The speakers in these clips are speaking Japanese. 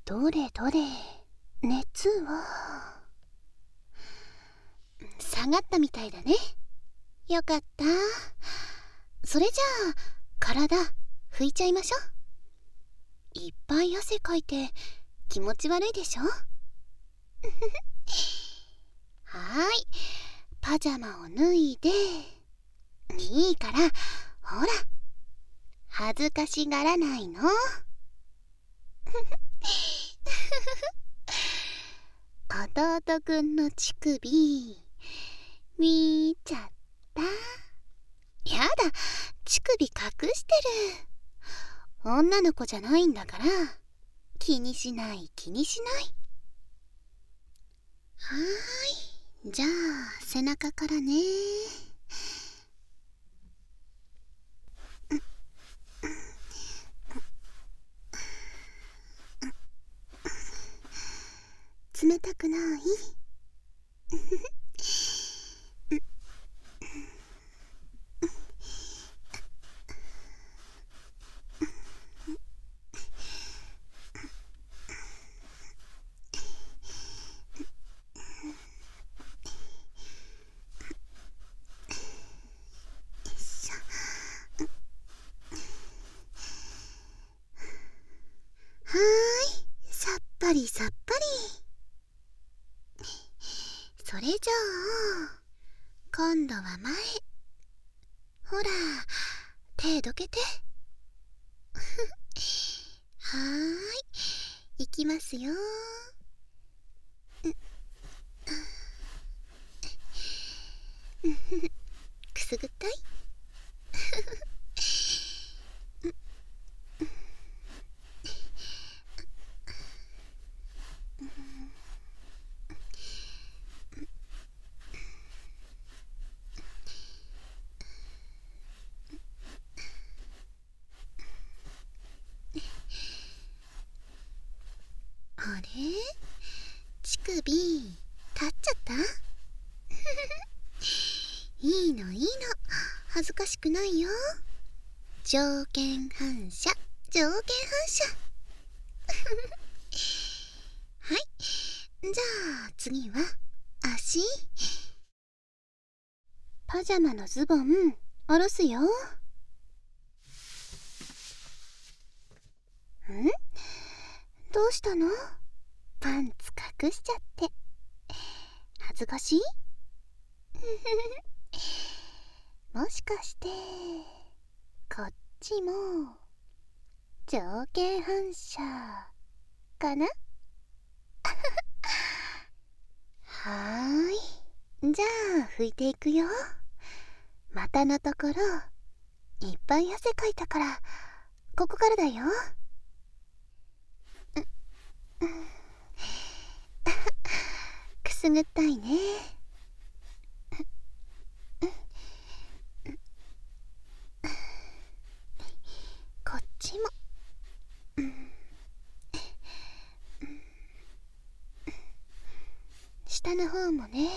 どれどれ、熱は下がったみたいだね。よかった。それじゃあ体拭いちゃいましょう。いっぱい汗かいて気持ち悪いでしょ。はーい、パジャマを脱いで。いいから、ほら、恥ずかしがらないの。弟くんの乳首見ちゃった。やだ、乳首隠してる。女の子じゃないんだから、気にしない気にしない。はーい、じゃあ背中からね。冷たくない？はーい、さっぱりさっぱり。それじゃあ今度は前。ほら、手どけて。はーい、いきますよ。くすぐったい？あれ？乳首立っちゃった？いいのいいの、恥ずかしくないよ。条件反射、条件反射。はい、じゃあ次は足。パジャマのズボン下ろすよ。どうしたの？パンツ隠しちゃって。恥ずかしい？もしかしてこっちも条件反射かな？はーい、じゃあ拭いていくよ。股のところいっぱい汗かいたから、ここからだよ。くすぐったいね。こっちも。下の方もね。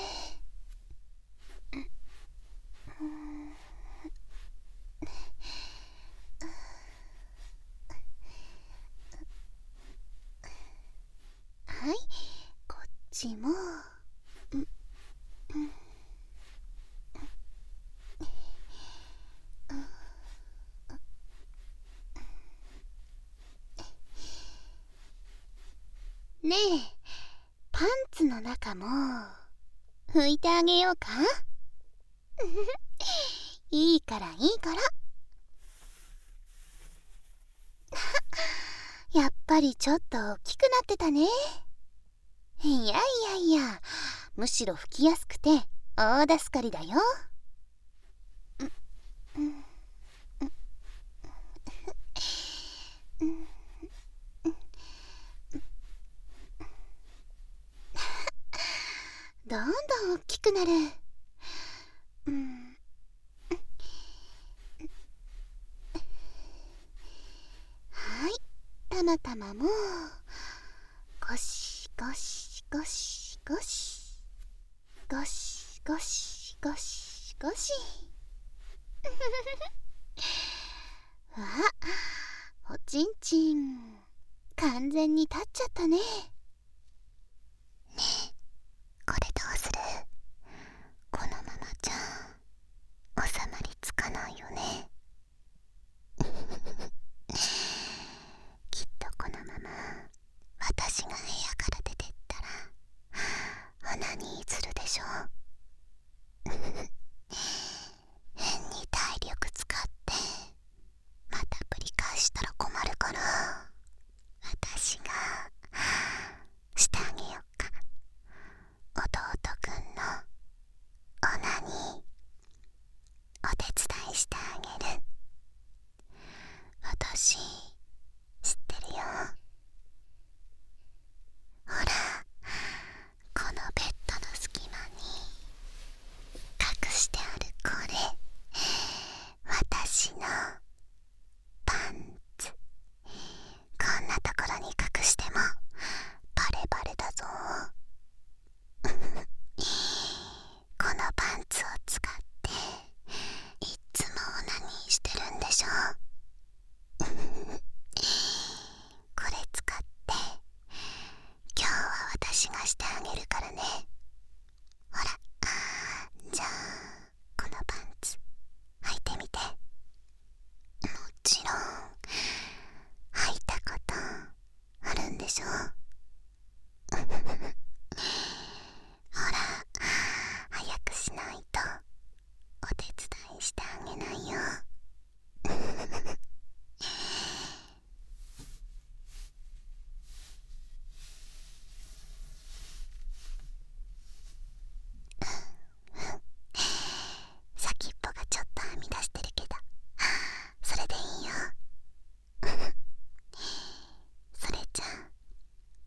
はい、こっちも。ねえ、パンツの中も拭いてあげようか？いいからいいから。やっぱりちょっと大きくなってたね。いやいやいや、むしろ拭きやすくて大助かりだよ。どんどん大きくなる。はい、たまたまもゴシゴシゴシゴシゴシゴシゴシゴシ。わ、おちんちん完全に立っちゃったね。ねえ、これどうする？このままじゃ収まりつかないよね。きっとこのまま私が部屋から出てったら鼻にするでしょ。変に体力使ってまたぶり返したら困るから、私がしてあげよっか。弟くんのオナニーお手伝いしてあげる。私知ってるよ。ほら、このベッドの隙間に隠してあるこれ、私のパンツ。こんなところに隠してもバレバレだぞ。このパンツを使っていっつもオナニーしてるんでしょ。これ使って今日は私がしてあげるからね。ほら、じゃあこのパンツ履いてみて。もちろん履いたことあるんでしょ。ほら、早くしないとお手伝いしてあげないよ。先っぽがちょっとはみ出してるけど、それでいいよ。それじゃあ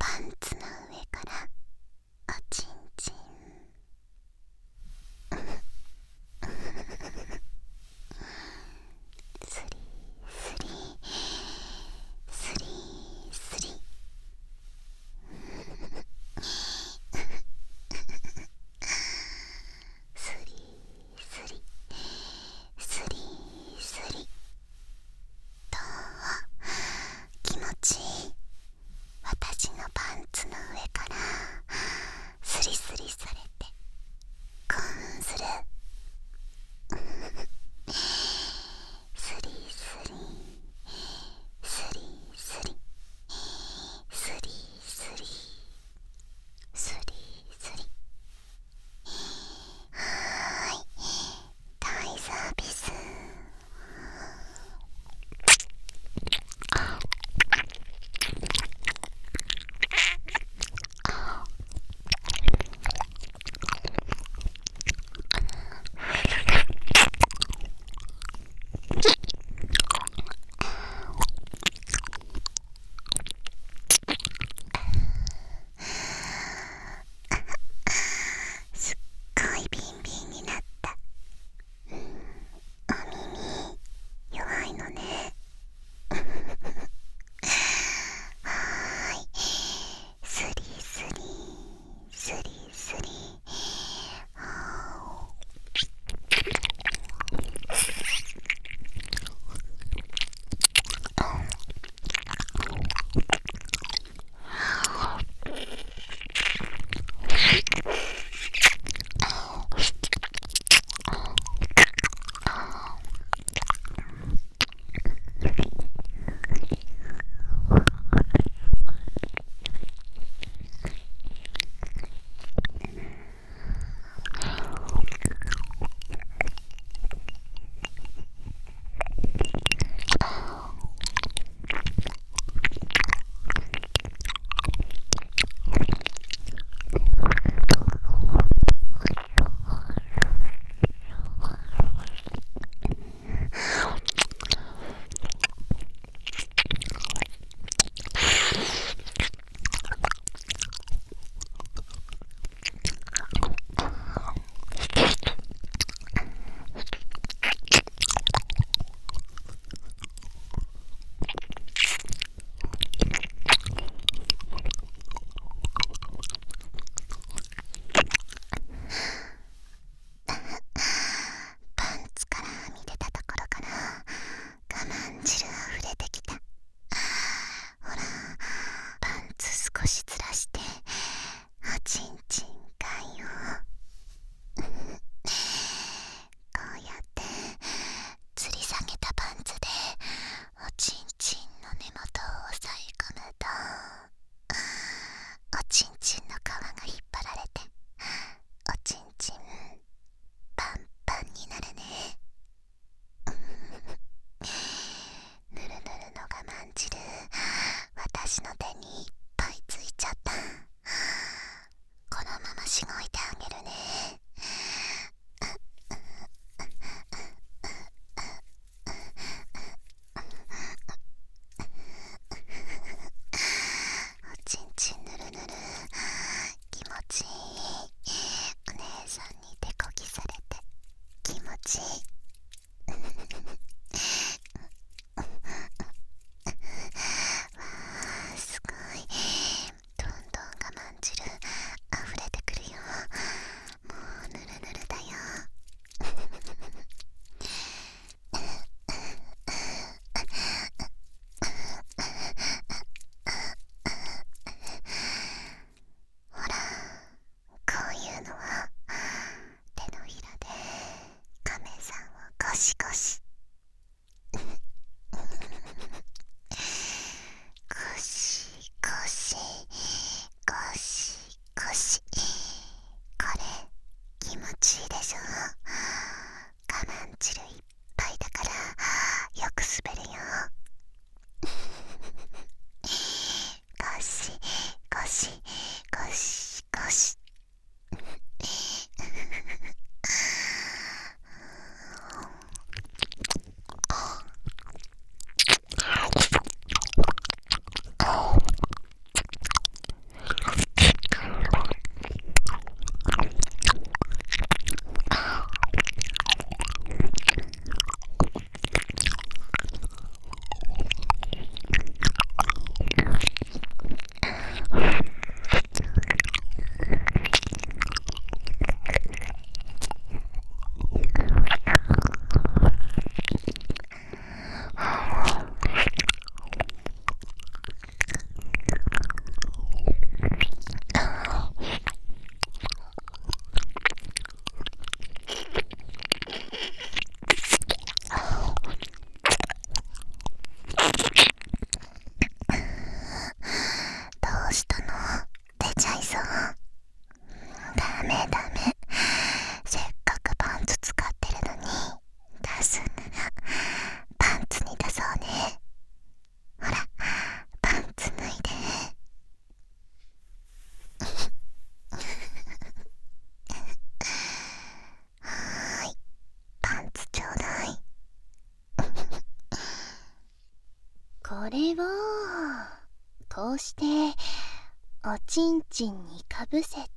これをこうしておちんちんにかぶせて、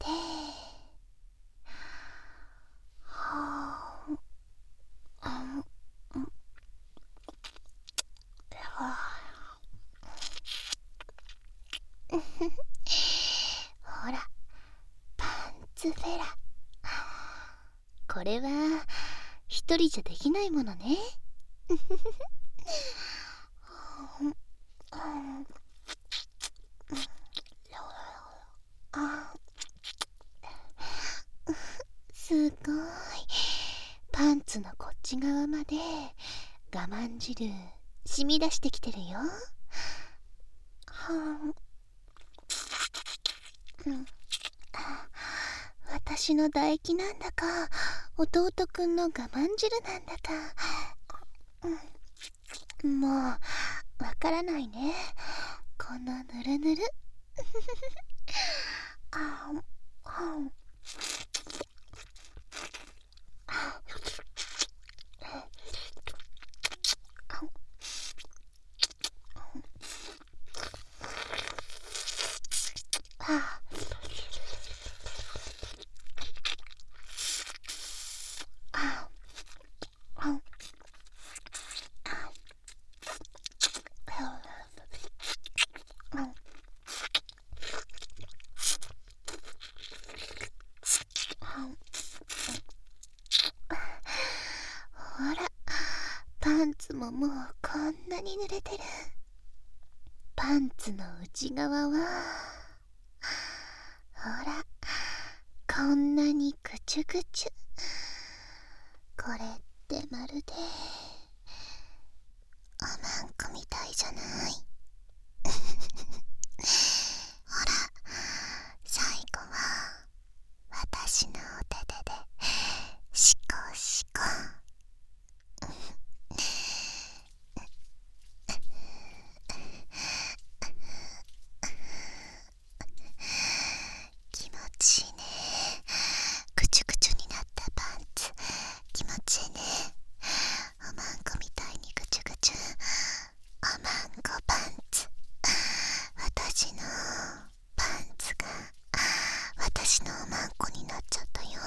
ほら、パンツフェラ。これは一人じゃできないものね。すごい。パンツのこっち側まで我慢汁染み出してきてるよ。私の唾液なんだか弟くんの我慢汁なんだか、もうわからないね、このぬるぬる。ほら、パンツももうこんなに濡れてる。パンツの内側はほら、こんなにぐちゅぐちゅ。これってまるでおまんこみたいじゃない。ほら、最後は私のお手手でシコシコ。気持ちいいね。ぐちゅぐちゅになったパンツ気持ちいいね。おまんこみたいにぐちゅぐちゅ。おまんこパンツ。私のパンツが私のおまんこになっちゃったよ。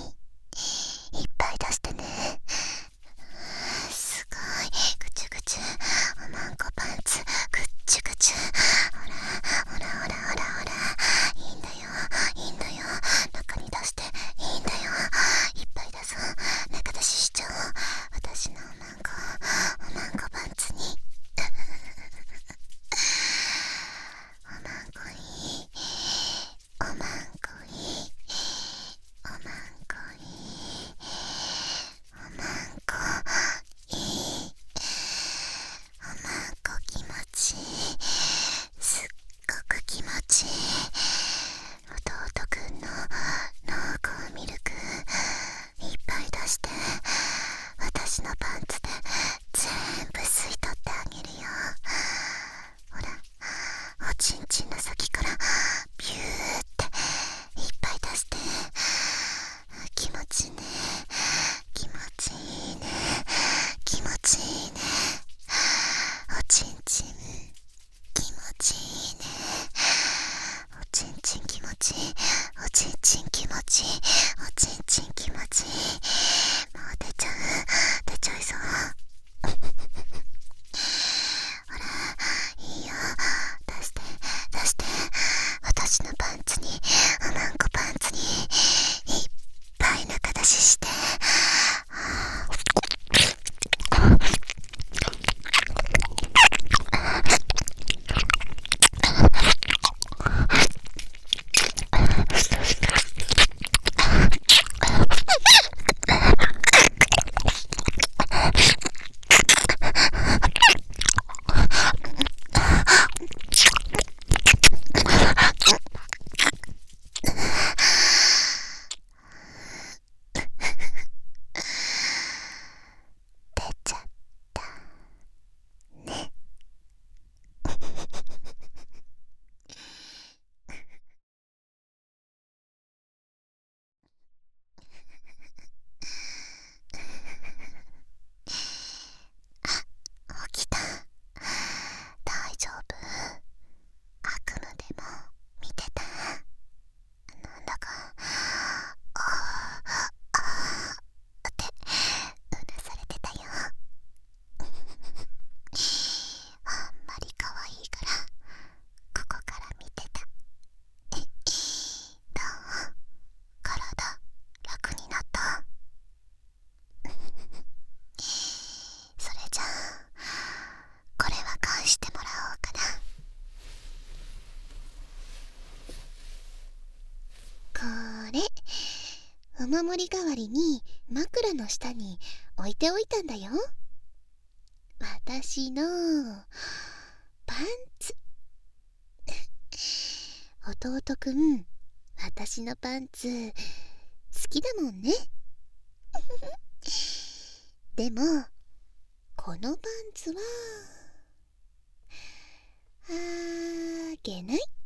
ぐちゅぐちゅ。 守り代わりに枕の下に置いておいたんだよ。私のパンツ。弟くん、私のパンツ好きだもんね。でもこのパンツはあげない。